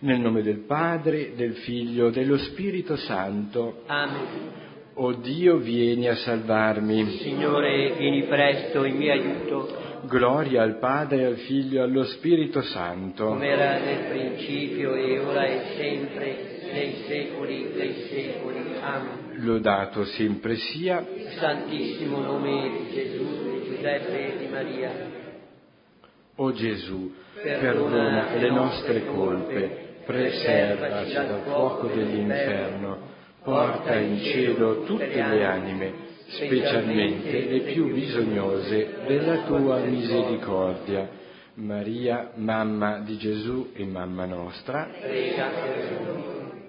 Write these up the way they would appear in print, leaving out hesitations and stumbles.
Nel nome del Padre, del Figlio, dello Spirito Santo. Amen. O Dio, vieni a salvarmi. Signore, vieni presto in mio aiuto. Gloria al Padre, al Figlio e allo Spirito Santo. Come era nel principio e ora e sempre, nei secoli dei secoli. Amen. Lodato sempre sia Santissimo nome di Gesù, di Giuseppe e di Maria. O Gesù, perdona le nostre colpe, preservaci dal fuoco dell'inferno, porta in cielo tutte le anime, specialmente le più bisognose della tua misericordia. Maria, mamma di Gesù e mamma nostra, Prega per noi.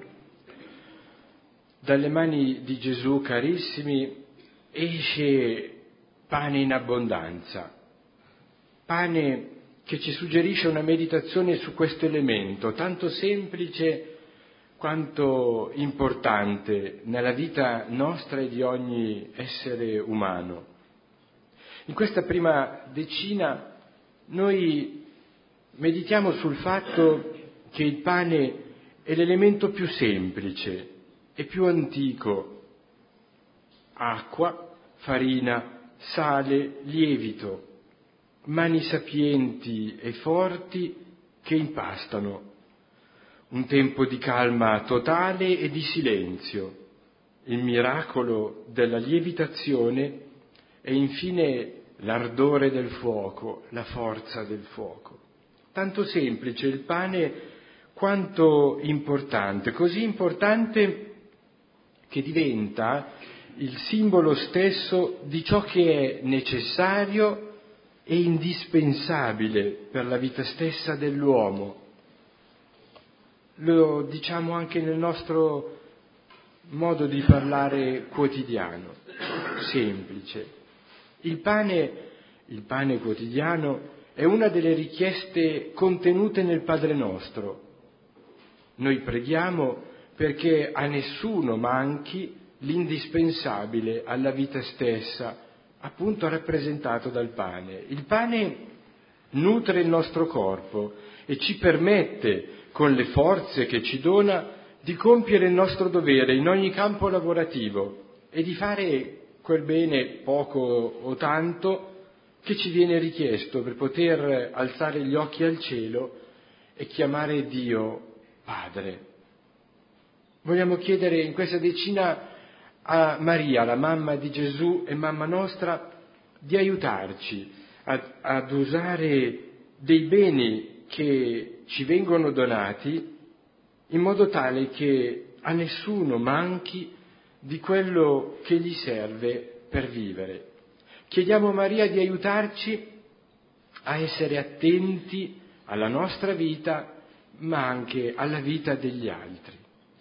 dalle mani di Gesù, carissimi, esce pane in abbondanza, pane che ci suggerisce una meditazione su questo elemento tanto semplice quanto importante nella vita nostra e di ogni essere umano. In questa prima decina noi meditiamo sul fatto che il pane è l'elemento più semplice e più antico: acqua, farina, sale, lievito, mani sapienti e forti che impastano. Un tempo di calma totale e di silenzio, il miracolo della lievitazione e infine l'ardore del fuoco, la forza del fuoco. Tanto semplice il pane quanto importante, così importante che diventa il simbolo stesso di ciò che è necessario e indispensabile per la vita stessa dell'uomo. Lo diciamo anche nel nostro modo di parlare quotidiano, semplice. Il pane quotidiano è una delle richieste contenute nel Padre nostro. Noi preghiamo perché a nessuno manchi l'indispensabile alla vita stessa, appunto rappresentato dal pane. Il pane nutre il nostro corpo e ci permette, con le forze che ci dona, di compiere il nostro dovere in ogni campo lavorativo e di fare quel bene, poco o tanto, che ci viene richiesto per poter alzare gli occhi al cielo e chiamare Dio Padre. Vogliamo chiedere in questa decina a Maria, la mamma di Gesù e mamma nostra, di aiutarci ad usare dei beni che ci vengono donati in modo tale che a nessuno manchi di quello che gli serve per vivere. Chiediamo a Maria di aiutarci a essere attenti alla nostra vita, ma anche alla vita degli altri.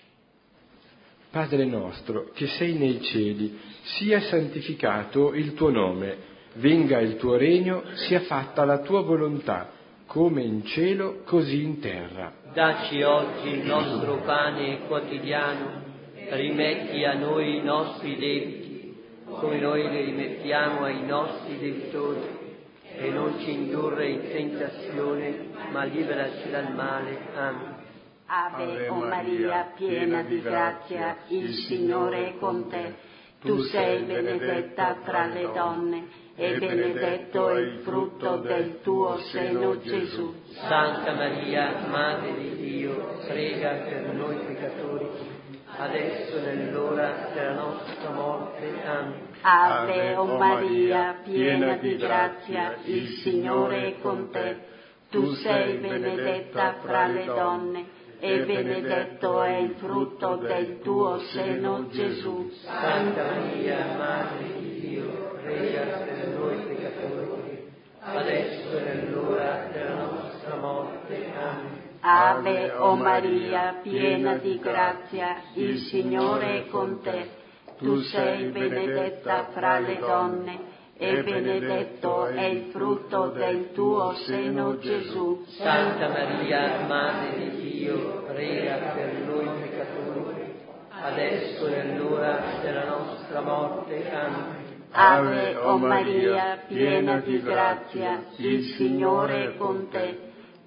Padre nostro, che sei nei cieli, sia santificato il tuo nome, venga il tuo regno, sia fatta la tua volontà, come in cielo, così in terra. Dacci oggi il nostro pane quotidiano, rimetti a noi i nostri debiti, come noi li rimettiamo ai nostri debitori, e non ci indurre in tentazione, ma liberaci dal male. Amen. Ave o Maria, piena di grazia, il Signore è con te. Tu sei benedetta tra le donne e benedetto è il frutto del tuo seno, Gesù. Santa Maria, Madre di Dio, prega per noi peccatori, adesso è nell'ora della nostra morte. Amen. Ave o Maria, piena di grazia, il Signore è con te. Tu sei benedetta fra le donne e benedetto è il frutto del tuo seno, Gesù. Santa Maria, Madre di Dio, prega per noi peccatori, adesso è nell'ora della nostra morte. Amen. Ave o Maria, piena di grazia, il Signore è con te. Tu sei benedetta fra le donne e benedetto è il frutto del tuo seno, Gesù. Santa Maria, Madre di Dio, prega per noi peccatori, adesso è nell'ora della nostra morte. Amen. Ave o Maria, piena di grazia, il Signore è con te.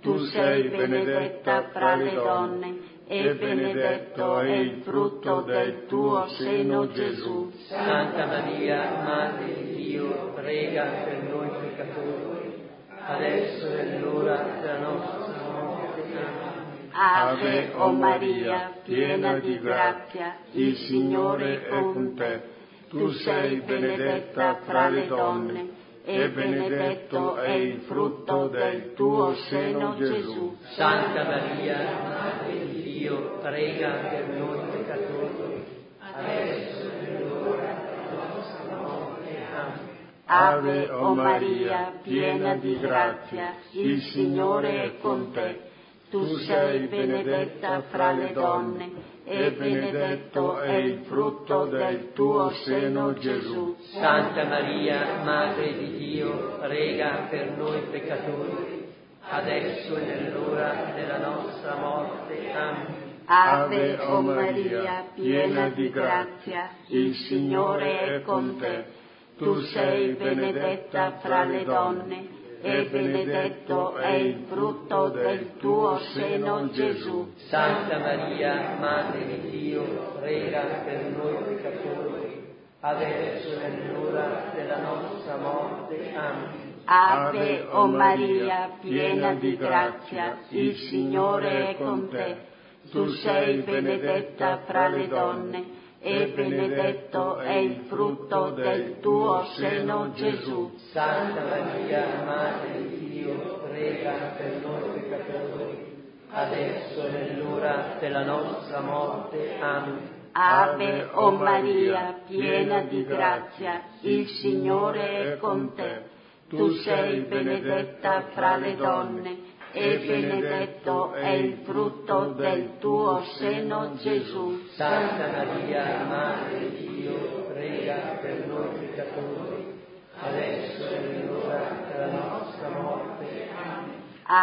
Tu sei benedetta fra le donne, e benedetto è il frutto del tuo seno, Gesù. Santa Maria, Madre di Dio, prega per noi peccatori, adesso è l'ora della nostra morte. Amen. Ave o Maria, piena di grazia, il Signore è con te. Tu sei benedetta fra le donne, e benedetto è il frutto del tuo seno, Gesù. Santa Maria, Madre di Dio, prega per noi peccatori, adesso è l'ora della nostra morte. Amen. Ave o Maria, piena di grazia, il Signore è con te. Tu sei benedetta fra le donne, e benedetto è il frutto del tuo seno, Gesù. Santa Maria, Madre di Dio, prega per noi peccatori, adesso è nell'ora della nostra morte. Amen. Ave o Maria, piena di grazia, il Signore è con te. Tu sei benedetta fra le donne, e benedetto è il frutto del tuo seno, Gesù. Santa Maria, Madre di Dio, prega per noi peccatori, adesso è nell'ora della nostra morte. Amen. Ave o Maria, piena di grazia, il Signore è con te. Tu sei benedetta fra le donne, e benedetto è il frutto del tuo seno, Gesù. Santa Maria, Madre di Dio, prega per noi peccatori, adesso è nell'ora della nostra morte. Amen. Ave o Maria, piena di grazia, il Signore è con te. Tu sei benedetta fra le donne, e benedetto è il frutto del tuo seno, Gesù. Santa Maria, Madre di Dio, prega per noi peccatori, adesso è nell'ora della nostra morte. Amen.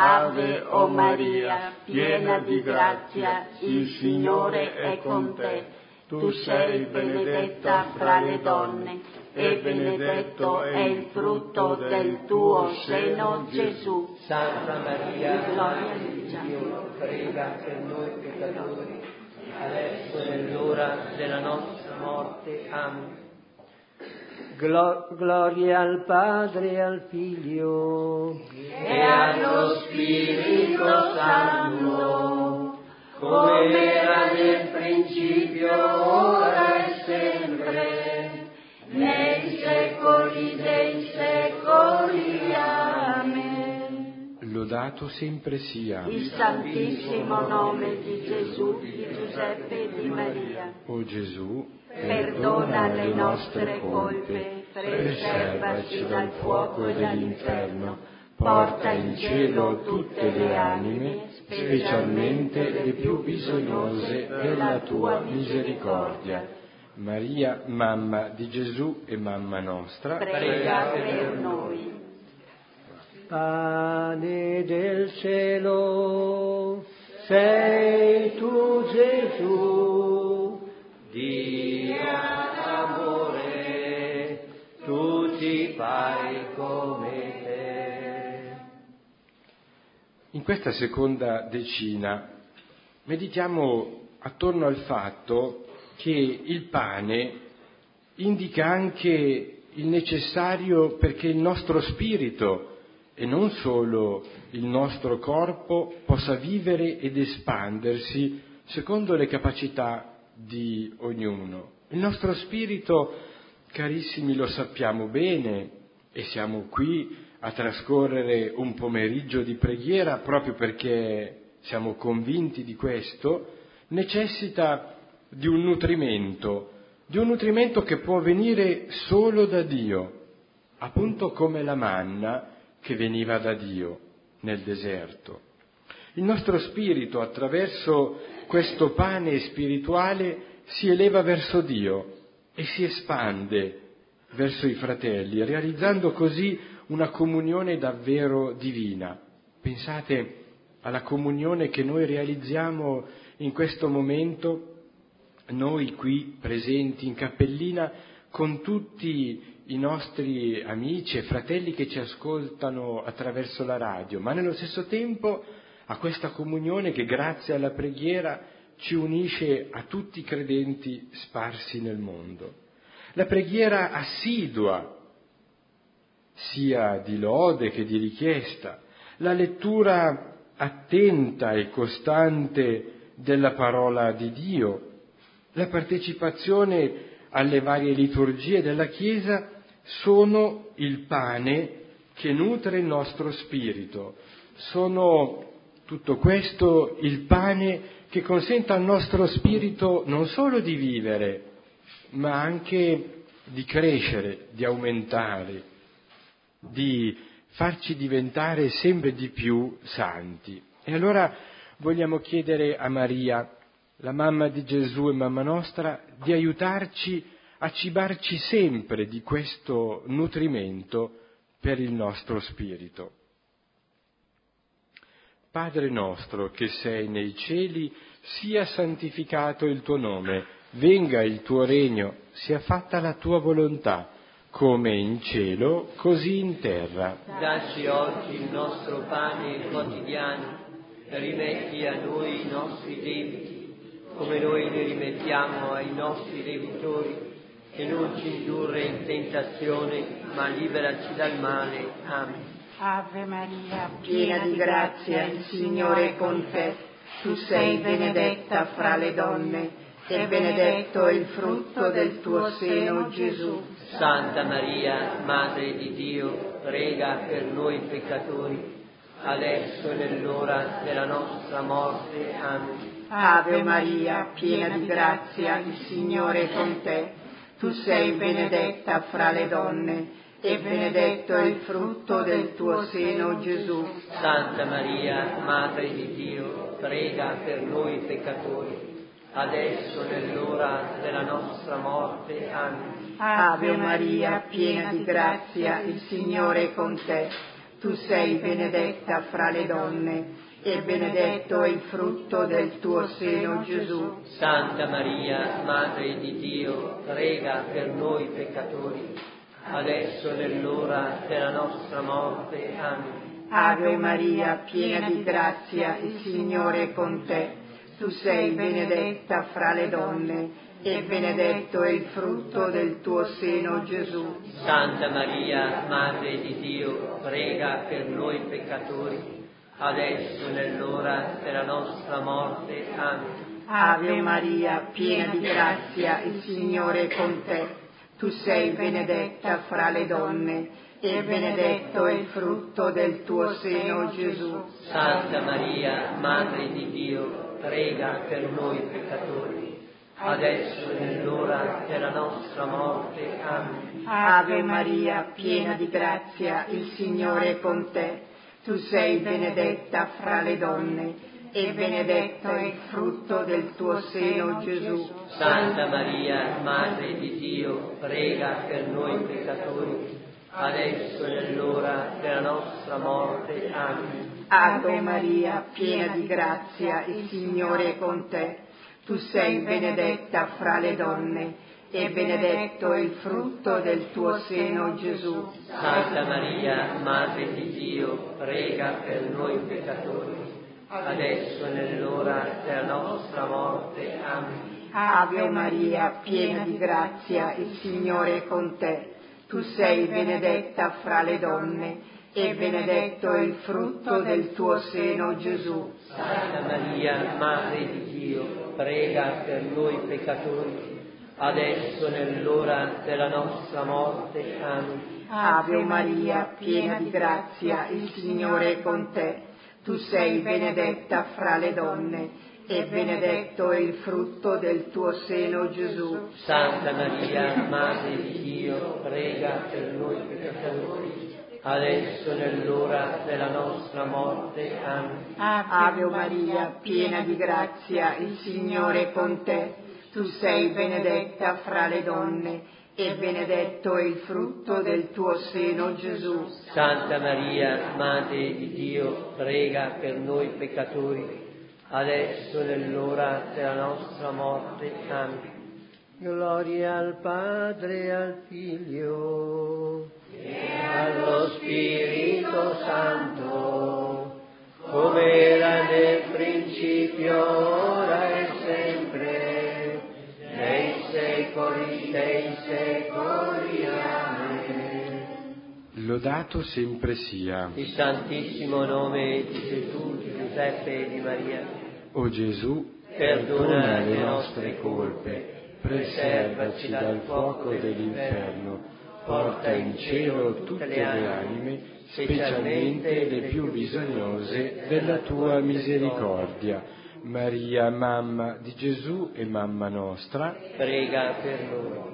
Ave o Maria, piena di grazia, il Signore è con te. Tu sei benedetta fra le donne, e benedetto è il frutto del tuo seno, Gesù. Santa Maria, Madre di Dio, prega per noi peccatori, adesso è l'ora della nostra morte. Amen. Gloria al Padre e al Figlio E allo Spirito Santo, come era nel principio, ora e sempre, nei secoli dei secoli. Amen. Lodato sempre sia Il santissimo nome di Gesù, di Giuseppe e di Maria. o Gesù, Perdona le nostre colpe, preservaci dal fuoco dell'inferno, porta in cielo tutte le anime, specialmente le più bisognose della tua misericordia. Maria, mamma di Gesù e mamma nostra, Prega per noi. Pane del cielo, sei tu Gesù, Dio amore, tu ti fai come te. In questa seconda decina meditiamo attorno al fatto che il pane indica anche il necessario perché il nostro spirito e non solo il nostro corpo possa vivere ed espandersi secondo le capacità di ognuno. Il nostro spirito, carissimi, lo sappiamo bene e siamo qui a trascorrere un pomeriggio di preghiera proprio perché siamo convinti di questo, necessita di un nutrimento che può venire solo da Dio, appunto come la manna che veniva da Dio nel deserto. Il nostro spirito, attraverso questo pane spirituale, si eleva verso Dio e si espande verso i fratelli, realizzando così una comunione davvero divina. Pensate alla comunione che noi realizziamo in questo momento, noi qui presenti in cappellina, con tutti i nostri amici e fratelli che ci ascoltano attraverso la radio, ma nello stesso tempo a questa comunione che grazie alla preghiera ci unisce a tutti i credenti sparsi nel mondo. La preghiera assidua, sia di lode che di richiesta, la lettura attenta e costante della parola di Dio, la partecipazione alle varie liturgie della Chiesa sono il pane che nutre il nostro spirito, sono tutto questo il pane che consente al nostro spirito non solo di vivere, ma anche di crescere, di aumentare, di farci diventare sempre di più santi. E allora vogliamo chiedere a Maria, la mamma di Gesù e mamma nostra, di aiutarci a cibarci sempre di questo nutrimento per il nostro spirito. Padre nostro che sei nei cieli, sia santificato il tuo nome, venga il tuo regno, sia fatta la tua volontà, come in cielo, così in terra. Dacci oggi il nostro pane quotidiano, rimetti a noi i nostri debiti, come noi li rimettiamo ai nostri debitori, e non ci indurre in tentazione, ma liberaci dal male. Amen. Ave Maria, piena di grazia, il Signore è con te. Tu sei benedetta fra le donne, e benedetto è il frutto del tuo seno, Gesù. Santa Maria, Madre di Dio, prega per noi peccatori, adesso e nell'ora della nostra morte. Amen. Ave Maria, piena di grazia, il Signore è con te. Tu sei benedetta fra le donne, e benedetto è il frutto del tuo seno, Gesù. Santa Maria, Madre di Dio, prega per noi peccatori, adesso e nell'ora della nostra morte. Amen. Ave Maria, piena di grazia, il Signore è con te. Tu sei benedetta fra le donne, e benedetto è il frutto del tuo seno, Gesù. Santa Maria, Madre di Dio, prega per noi peccatori, adesso e nell'ora della nostra morte. Amen. Ave Maria, piena di grazia, il Signore è con te. Tu sei benedetta fra le donne, e benedetto è il frutto del tuo seno, Gesù. Santa Maria, Madre di Dio, prega per noi peccatori, adesso e nell'ora della nostra morte. Amen. Ave Maria, piena di grazia, il Signore è con te. Tu sei benedetta fra le donne, e benedetto è il frutto del tuo seno, Gesù. Santa Maria, Madre di Dio, prega per noi peccatori, adesso e nell'ora della nostra morte. Amen. Ave Maria, piena di grazia, il Signore è con te. Tu sei benedetta fra le donne, e benedetto è il frutto del tuo seno, Gesù. Santa Maria, Madre di Dio, prega per noi peccatori, adesso e nell'ora della nostra morte. Amen. Ave Maria, piena di grazia, il Signore è con te. Tu sei benedetta fra le donne, e benedetto è il frutto del tuo seno, Gesù. Santa Maria, Madre di Dio, prega per noi peccatori, adesso e nell'ora della nostra morte. Amen. Ave Maria, piena di grazia, il Signore è con te. Tu sei benedetta fra le donne, e benedetto è il frutto del tuo seno, Gesù. Santa Maria, Madre di Dio, prega per noi peccatori, adesso e nell'ora della nostra morte. Amen. Ave Maria, piena di grazia, il Signore è con te. Tu sei benedetta fra le donne, e benedetto è il frutto del tuo seno, Gesù. Santa Maria, Madre di Dio, prega per noi peccatori, adesso e nell'ora della nostra morte. Amen. Ave Maria, piena di grazia, il Signore è con te. Tu sei benedetta fra le donne, e benedetto è il frutto del tuo seno, Gesù. Santa Maria, Madre di Dio, prega per noi peccatori, adesso e nell'ora della nostra morte. Amen. Gloria al Padre e al Figlio e allo Spirito Santo, come era nel principio, ora e sempre, nei secoli dei secoli. Amen. Lodato sempre sia Il Santissimo nome di Gesù, di Giuseppe e di Maria. o Gesù, Perdona le nostre colpe, preservaci dal fuoco dell'inferno, porta in cielo tutte le anime, specialmente le più bisognose della tua misericordia. Maria, mamma di Gesù e mamma nostra, prega per noi.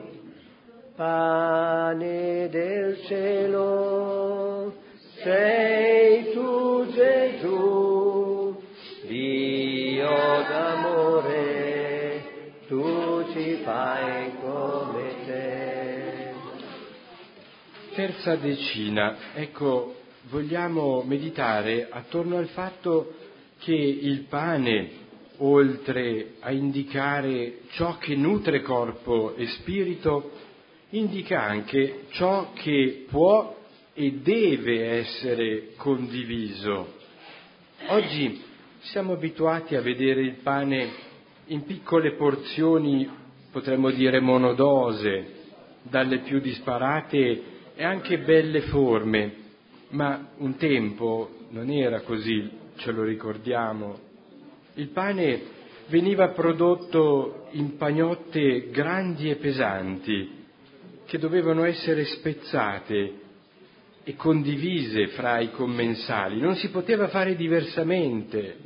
Pane del cielo, sei tu Gesù, Dio d'amore, tu ci fai come te. Terza decina. Ecco, vogliamo meditare attorno al fatto che il pane, oltre a indicare ciò che nutre corpo e spirito, indica anche ciò che può e deve essere condiviso. Oggi siamo abituati a vedere il pane in piccole porzioni, potremmo dire monodose, dalle più disparate e anche belle forme, ma un tempo non era così, ce lo ricordiamo. Il pane veniva prodotto in pagnotte grandi e pesanti, che dovevano essere spezzate e condivise fra i commensali. Non si poteva fare diversamente.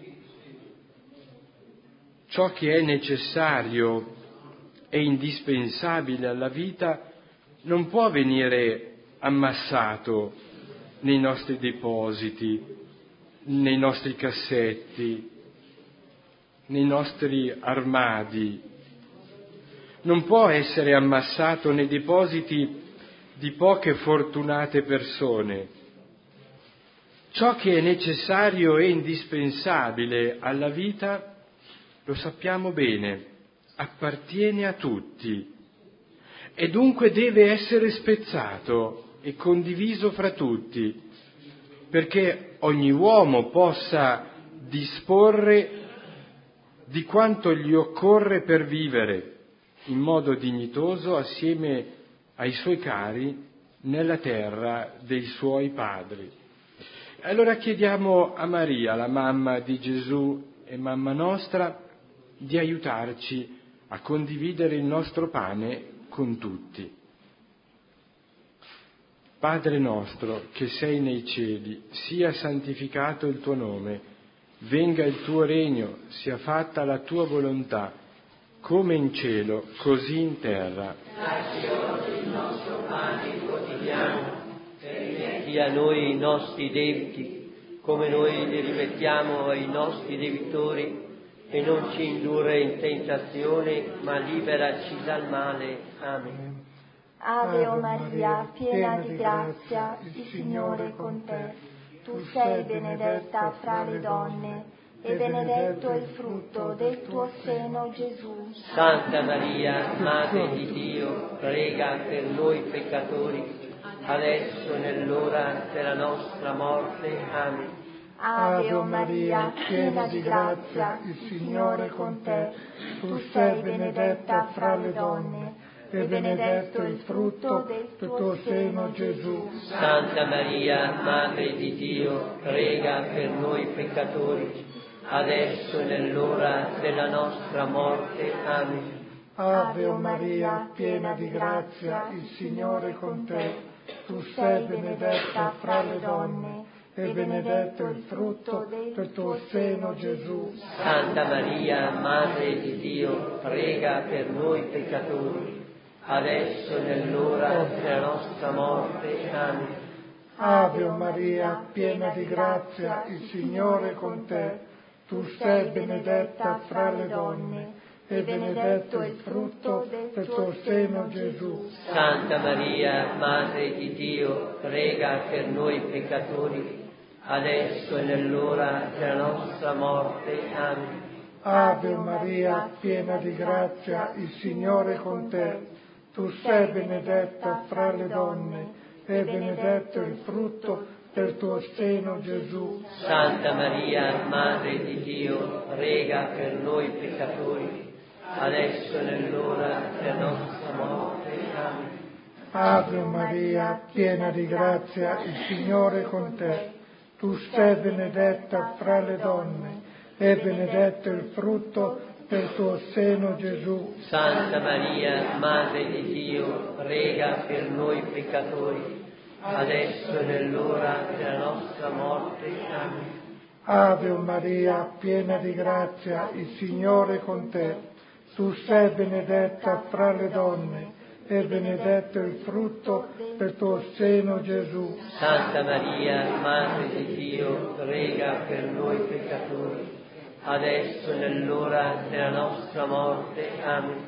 Ciò che è necessario e indispensabile alla vita non può venire ammassato nei nostri depositi, nei nostri cassetti, nei nostri armadi. Non può essere ammassato nei depositi di poche fortunate persone. Ciò che è necessario e indispensabile alla vita, lo sappiamo bene, appartiene a tutti e dunque deve essere spezzato e condiviso fra tutti, perché ogni uomo possa disporre di quanto gli occorre per vivere in modo dignitoso assieme ai suoi cari nella terra dei suoi padri. Allora chiediamo a Maria, la mamma di Gesù e mamma nostra, di aiutarci a condividere il nostro pane con tutti. Padre nostro che sei nei cieli, sia santificato il tuo nome, venga il tuo regno, sia fatta la tua volontà, come in cielo, così in terra. Dacci oggi il nostro pane quotidiano, e rimetti a noi i nostri debiti, come noi li rimettiamo ai nostri debitori, e non ci indurre in tentazione, ma liberaci dal male. Amen. Ave o Maria, piena di grazia, il Signore è con te. Tu sei benedetta fra le donne, e benedetto è il frutto del tuo seno, Gesù. Santa Maria, Madre di Dio, prega per noi peccatori, adesso e nell'ora della nostra morte. Amen. Ave o Maria, piena di grazia, il Signore è con te. Tu sei benedetta fra le donne, e benedetto è il frutto del tuo seno, Gesù. Santa Maria, Madre di Dio, prega per noi peccatori, adesso e nell'ora della nostra morte. Amen. Ave o Maria, piena di grazia, il Signore è con te. Tu sei benedetta fra le donne, e benedetto il frutto del tuo seno, Gesù. Santa Maria, Madre di Dio, prega per noi peccatori, adesso e nell'ora della nostra morte. Amen. Ave o Maria, piena di grazia, il Signore è con te. Tu sei benedetta fra le donne, e benedetto è il frutto del tuo seno, Gesù. Santa Maria, Madre di Dio, prega per noi peccatori, adesso e nell'ora della nostra morte. Amen. Ave Maria, piena di grazia, il Signore è con te. Tu sei benedetta fra le donne, e benedetto il frutto del tuo seno, Gesù. Santa Maria, Madre di Dio, prega per noi peccatori, adesso e nell'ora della nostra morte. Amen. Ave Maria, piena di grazia, il Signore è con te. Tu sei benedetta fra le donne, e benedetto il frutto del tuo seno, Gesù. Santa Maria, Madre di Dio, prega per noi peccatori, adesso e nell'ora della nostra morte. Amen. Ave Maria, piena di grazia, il Signore è con te. Tu sei benedetta fra le donne, e benedetto il frutto del tuo seno, Gesù. Santa Maria, Madre di Dio, prega per noi peccatori, adesso e nell'ora della nostra morte. Amen.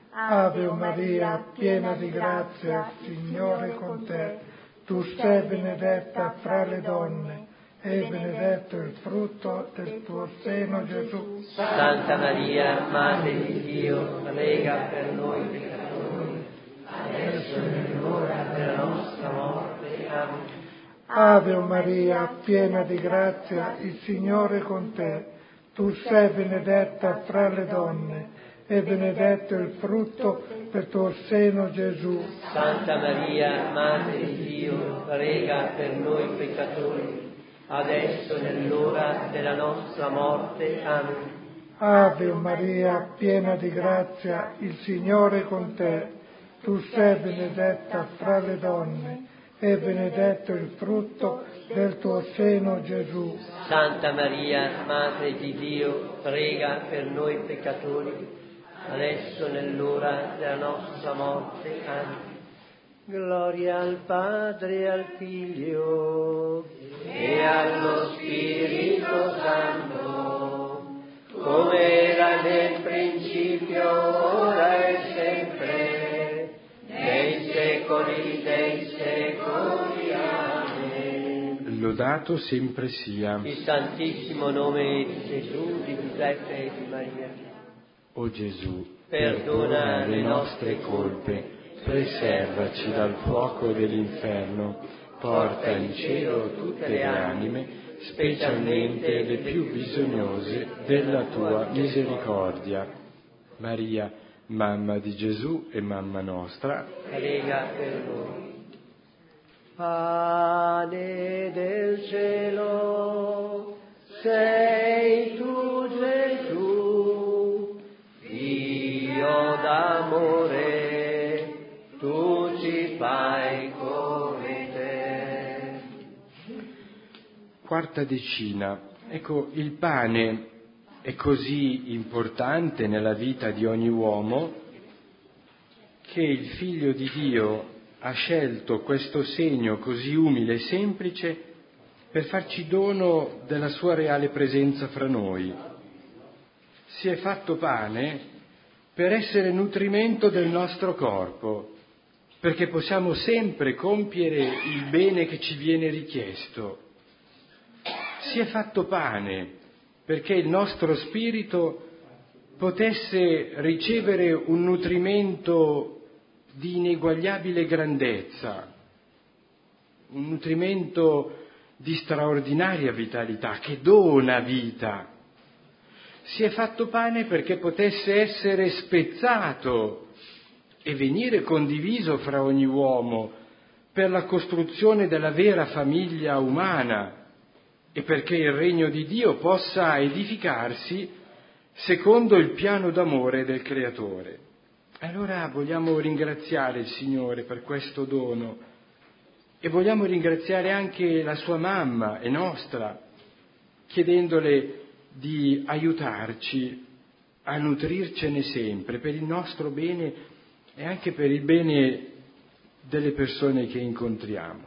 Ave Maria, piena di grazia, il Signore è con te. Tu sei benedetta fra le donne, e benedetto il frutto del tuo seno, Gesù. Santa Maria, Madre di Dio, prega per noi peccatori, adesso e nell'ora della nostra morte. Amen. Ave Maria, piena di grazia, il Signore è con te. Tu sei benedetta fra le donne, e benedetto il frutto del tuo seno, Gesù. Santa Maria, Madre di Dio, prega per noi peccatori, adesso e nell'ora della nostra morte. Amen. Ave Maria, piena di grazia, il Signore è con te. Tu sei benedetta fra le donne, e benedetto il frutto del tuo seno, Gesù. Santa Maria, Madre di Dio, prega per noi peccatori, adesso e nell'ora della nostra morte. Amen. Gloria al Padre, al Figlio e allo Spirito Santo, come era nel principio, ora e sempre, nei secoli dei secoli. Amen. Lodato sempre sia Il Santissimo nome di Gesù, di Giuseppe e di Maria. O Gesù, Perdona le nostre colpe, preservaci dal fuoco dell'inferno, porta in cielo tutte le anime, specialmente le più bisognose della tua misericordia. Maria, mamma di Gesù e mamma nostra, Prega per noi. Pane del cielo, sei tu Gesù, Dio d'amore, tu ci fai come te. quarta decina. Ecco, il pane è così importante nella vita di ogni uomo che il Figlio di Dio ha scelto questo segno così umile e semplice per farci dono della sua reale presenza fra noi. Si è fatto pane per essere nutrimento del nostro corpo, perché possiamo sempre compiere il bene che ci viene richiesto. Si è fatto pane perché il nostro spirito potesse ricevere un nutrimento di ineguagliabile grandezza, un nutrimento di straordinaria vitalità che dona vita. Si è fatto pane perché potesse essere spezzato e venire condiviso fra ogni uomo per la costruzione della vera famiglia umana e perché il regno di Dio possa edificarsi secondo il piano d'amore del Creatore. Allora vogliamo ringraziare il Signore per questo dono e vogliamo ringraziare anche la sua mamma e nostra, chiedendole di aiutarci a nutrircene sempre per il nostro bene e anche per il bene delle persone che incontriamo.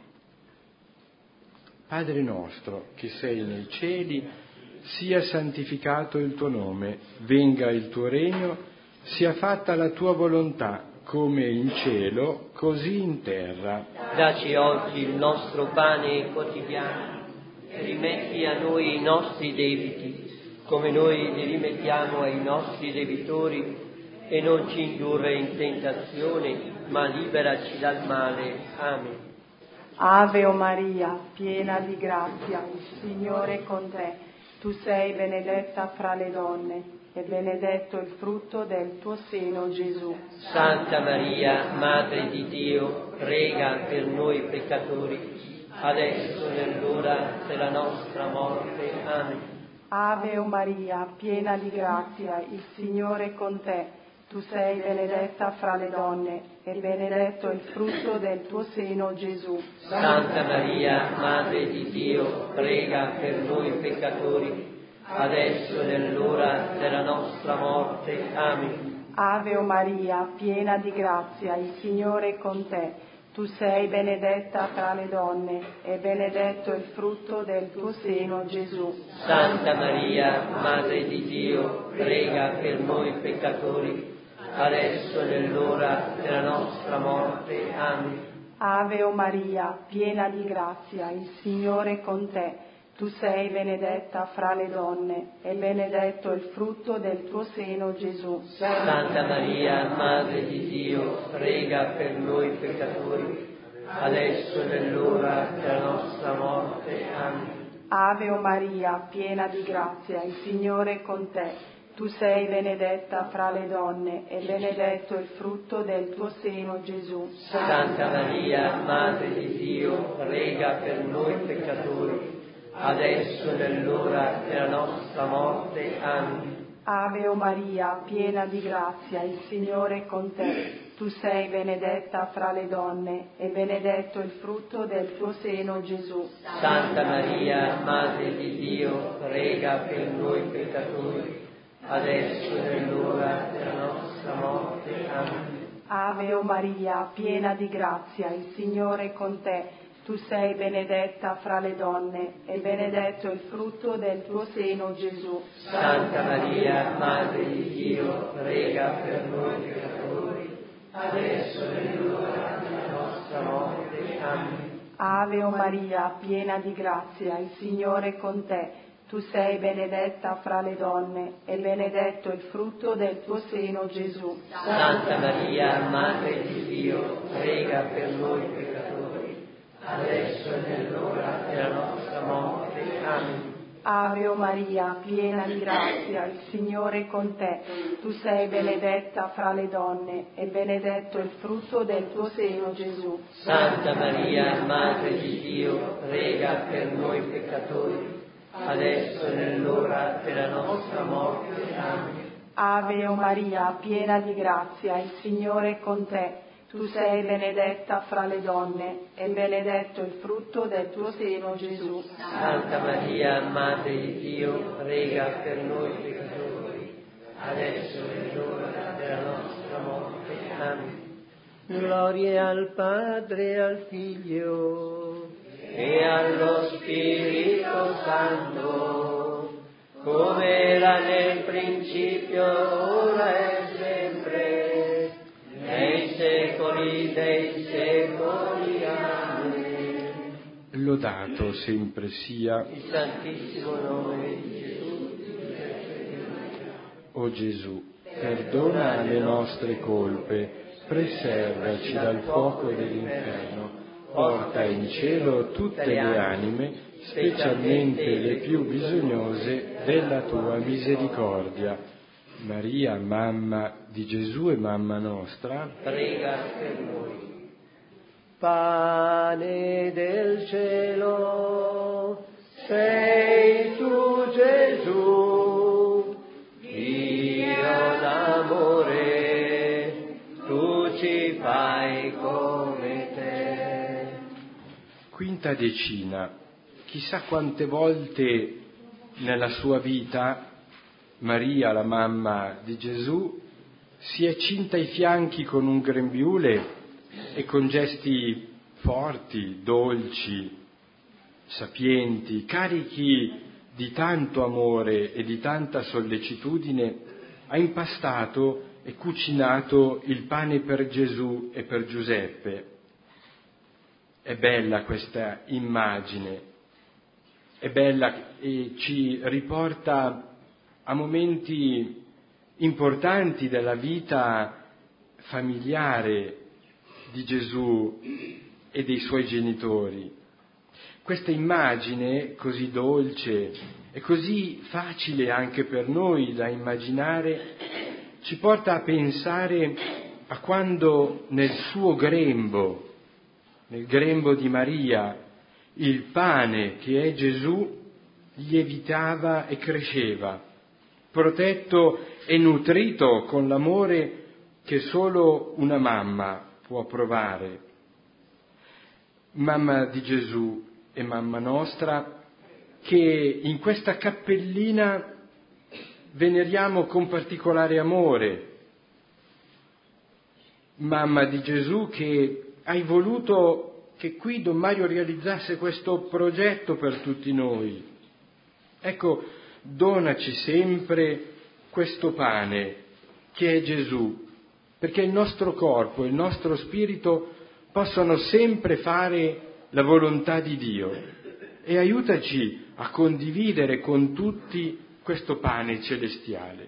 Padre nostro che sei nei cieli, sia santificato il tuo nome, venga il tuo regno, sia fatta la tua volontà, come in cielo, così in terra. Dacci oggi il nostro pane quotidiano, rimetti a noi i nostri debiti, come noi li rimettiamo ai nostri debitori, e non ci indurre in tentazione, ma liberaci dal male. Amen. Ave o Maria, piena di grazia, il Signore è con te. Tu sei benedetta fra le donne, e benedetto il frutto del tuo seno, Gesù. Santa Maria, Madre di Dio, prega per noi peccatori, adesso e nell'ora della nostra morte. Amen. Ave o Maria, piena di grazia, il Signore è con te. Tu sei benedetta fra le donne, e benedetto il frutto del tuo seno, Gesù. Santa Maria, Madre di Dio, prega per noi peccatori, adesso e nell'ora della nostra morte. Amen. Ave o Maria, piena di grazia, il Signore è con te. Tu sei benedetta fra le donne, e benedetto il frutto del tuo seno, Gesù. Santa Maria, Madre di Dio, prega per noi peccatori, adesso e nell'ora della nostra morte. Amen. Ave o Maria, piena di grazia, il Signore è con te. Tu sei benedetta fra le donne, e benedetto il frutto del tuo seno, Gesù. Santa Maria, Madre di Dio, prega per noi peccatori, adesso e nell'ora della nostra morte. Amen. Ave o Maria, piena di grazia, il Signore è con te. Tu sei benedetta fra le donne, e benedetto il frutto del tuo seno, Gesù. Santa Maria, Madre di Dio, prega per noi peccatori, adesso e nell'ora della nostra morte. Amen. Ave o Maria, piena di grazia, il Signore è con te. Tu sei benedetta fra le donne, e benedetto il frutto del tuo seno, Gesù. Santa Maria, Madre di Dio, prega per noi peccatori, adesso e nell'ora della nostra morte. Amen. Ave o Maria, piena di grazia, il Signore è con te. Tu sei benedetta fra le donne, e benedetto il frutto del tuo seno, Gesù. Santa Maria, Madre di Dio, prega per noi peccatori, adesso e nell'ora della nostra morte. Amen. Ave o Maria, piena di grazia, il Signore è con te. Tu sei benedetta fra le donne, e benedetto il frutto del tuo seno, Gesù. Santa Maria, Madre di Dio, prega per noi peccatori, adesso e nell'ora della nostra morte. Amen. Ave o Maria, piena di grazia, il Signore è con te. Tu sei benedetta fra le donne, e benedetto il frutto del tuo seno, Gesù. Santa Maria, Madre di Dio, prega per noi peccatori, adesso e nell'ora della nostra morte. Amen. Ave o Maria, piena di grazia, il Signore è con te. Tu sei benedetta fra le donne, e benedetto il frutto del tuo seno, Gesù. Santa Maria, Madre di Dio, prega per noi peccatori, adesso e nell'ora della nostra morte. Amen. Gloria al Padre, al Figlio e allo Spirito Santo, come era nel principio, ora e sempre, nei secoli dei secoli. Amen. Lodato sempre sia Il santissimo nome di Gesù. o Gesù, perdona le nostre colpe, preservaci dal fuoco dell'inferno, porta in cielo tutte le anime, specialmente le più bisognose della tua misericordia. Maria, mamma di Gesù e mamma nostra, Prega per noi. Pane del cielo, sei tu Gesù, Dio d'amore, tu ci fai come te. quinta decina. Chissà quante volte nella sua vita Maria, la mamma di Gesù, si è cinta i fianchi con un grembiule e con gesti forti, dolci, sapienti, carichi di tanto amore e di tanta sollecitudine, ha impastato e cucinato il pane per Gesù e per Giuseppe. È bella questa immagine, è bella e ci riporta a momenti importanti della vita familiare di Gesù e dei suoi genitori. Questa immagine così dolce e così facile anche per noi da immaginare ci porta a pensare a quando nel suo grembo, nel grembo di Maria, il pane che è Gesù lievitava e cresceva, protetto e nutrito con l'amore che solo una mamma può provare. Mamma di Gesù e mamma nostra, che in questa cappellina veneriamo con particolare amore. Mamma di Gesù, che hai voluto che qui Don Mario realizzasse questo progetto per tutti noi. Ecco, donaci sempre questo pane che è Gesù, perché il nostro corpo e il nostro spirito possano sempre fare la volontà di Dio, e aiutaci a condividere con tutti questo pane celestiale.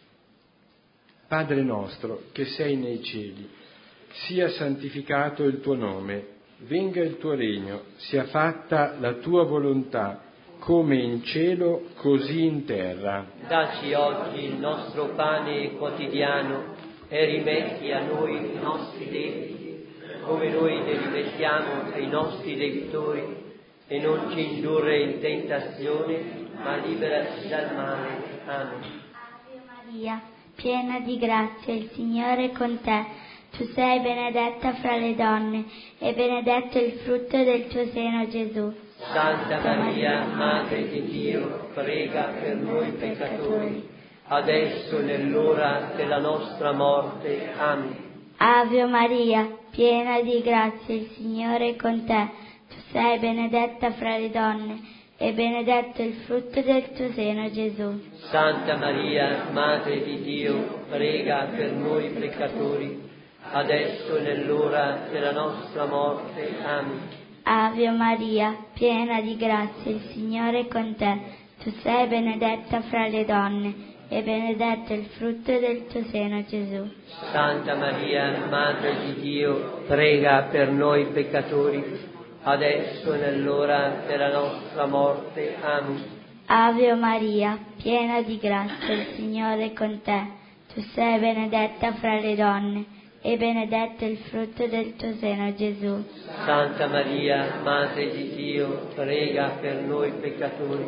Padre nostro che sei nei cieli, sia santificato il tuo nome, venga il tuo regno, sia fatta la tua volontà, come in cielo così in terra. Dacci oggi il nostro pane quotidiano e rimetti a noi i nostri debiti, come noi li rimettiamo ai nostri debitori, e non ci indurre in tentazione, ma liberaci dal male. Amen. Ave Maria, piena di grazia, il Signore è con te. Tu sei benedetta fra le donne, e benedetto il frutto del tuo seno, Gesù. Santa Maria, Madre di Dio, prega per noi peccatori, adesso e nell'ora della nostra morte. Amen. Ave Maria, piena di grazia, il Signore è con te. Tu sei benedetta fra le donne, e benedetto il frutto del tuo seno, Gesù. Santa Maria, Madre di Dio, prega per noi peccatori, adesso e nell'ora della nostra morte. Amen. Ave Maria, piena di grazia, il Signore è con te. Tu sei benedetta fra le donne, e benedetto il frutto del tuo seno, Gesù. Santa Maria, Madre di Dio, prega per noi peccatori, adesso e nell'ora della nostra morte. Amen. Ave Maria, piena di grazia, il Signore è con te. Tu sei benedetta fra le donne, e benedetto il frutto del tuo seno, Gesù. Santa Maria, Madre di Dio, prega per noi peccatori,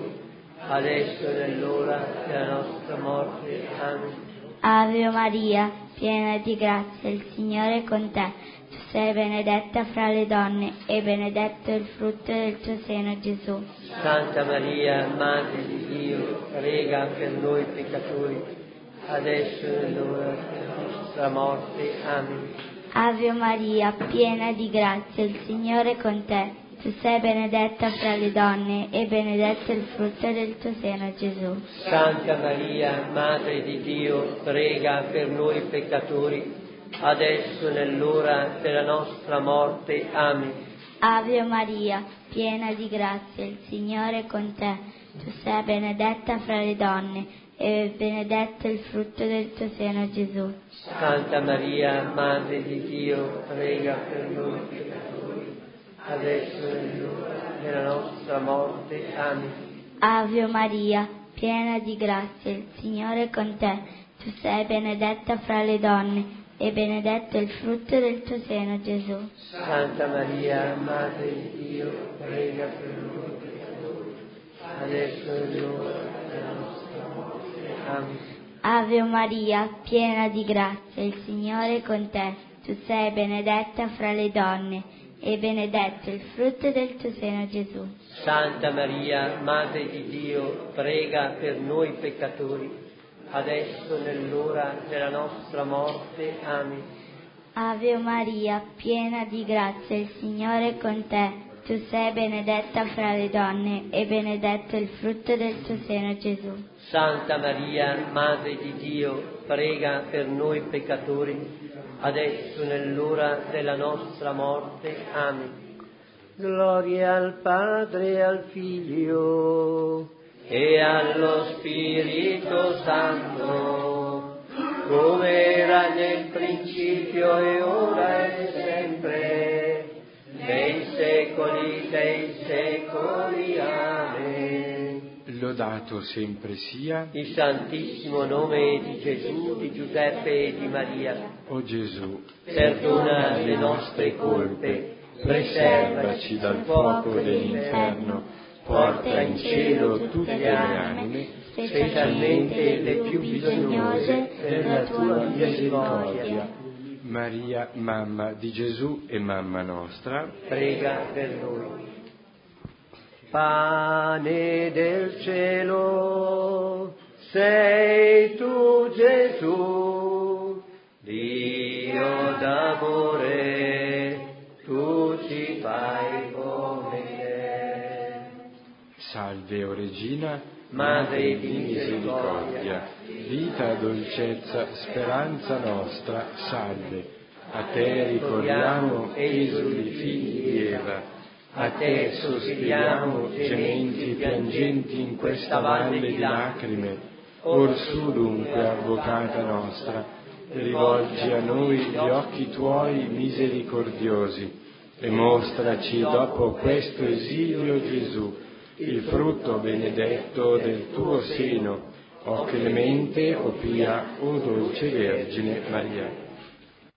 adesso e nell'ora della nostra morte. Amen. Ave Maria, piena di grazia, il Signore è con te. Tu sei benedetta fra le donne, e benedetto il frutto del tuo seno, Gesù. Santa Maria, Madre di Dio, prega per noi peccatori, adesso e nell'ora della nostra morte. Amen. Ave Maria, piena di grazia, il Signore è con te. Tu sei benedetta fra le donne, e benedetto il frutto del tuo seno, Gesù. Santa Maria, Madre di Dio, prega per noi peccatori, adesso e nell'ora della nostra morte. Amen. Ave Maria, piena di grazia, il Signore è con te. Tu sei benedetta fra le donne, e benedetto il frutto del tuo seno, Gesù. Santa Maria, Madre di Dio, prega per noi peccatori, adesso e nell'ora della nostra morte. Amen. Ave Maria, piena di grazia, il Signore è con te. Tu sei benedetta fra le donne, e benedetto il frutto del tuo seno, Gesù. Santa Maria, Madre di Dio, prega per noi peccatori, adesso e nell'ora della nostra morte. Amen. Ave Maria, piena di grazia, il Signore è con te. Tu sei benedetta fra le donne, e benedetto il frutto del tuo seno, Gesù. Santa Maria, Madre di Dio, prega per noi peccatori, adesso e nell'ora della nostra morte. Amen. Ave Maria, piena di grazia, il Signore è con te. Tu sei benedetta fra le donne, e benedetto il frutto del tuo seno, Gesù. Santa Maria, Madre di Dio, prega per noi peccatori, adesso e nell'ora della nostra morte. Amen. Gloria al Padre e al Figlio e allo Spirito Santo, come era nel principio e ora e sempre, nei secoli dei secoli. Amen. Lodato sempre sia Il Santissimo nome di Gesù, di Giuseppe e di Maria. o Gesù, Perdona le nostre colpe, preservaci dal fuoco dell'inferno, porta in cielo tutte le anime, specialmente le più bisognose della tua misericordia. Maria, mamma di Gesù e mamma nostra, Prega per noi. Pane del cielo, sei tu Gesù, Dio d'amore, tu ci fai come te. salve o Regina, Madre di misericordia, vita, dolcezza, speranza nostra, salve. A te ricordiamo, esuli figli di Eva, a te sospiriamo, gementi e piangenti in questa valle di lacrime. Orsù dunque, avvocata nostra, rivolgi a noi gli occhi tuoi misericordiosi e mostraci dopo questo esilio Gesù, il frutto benedetto del tuo seno, o clemente, o pia, o dolce Vergine Maria.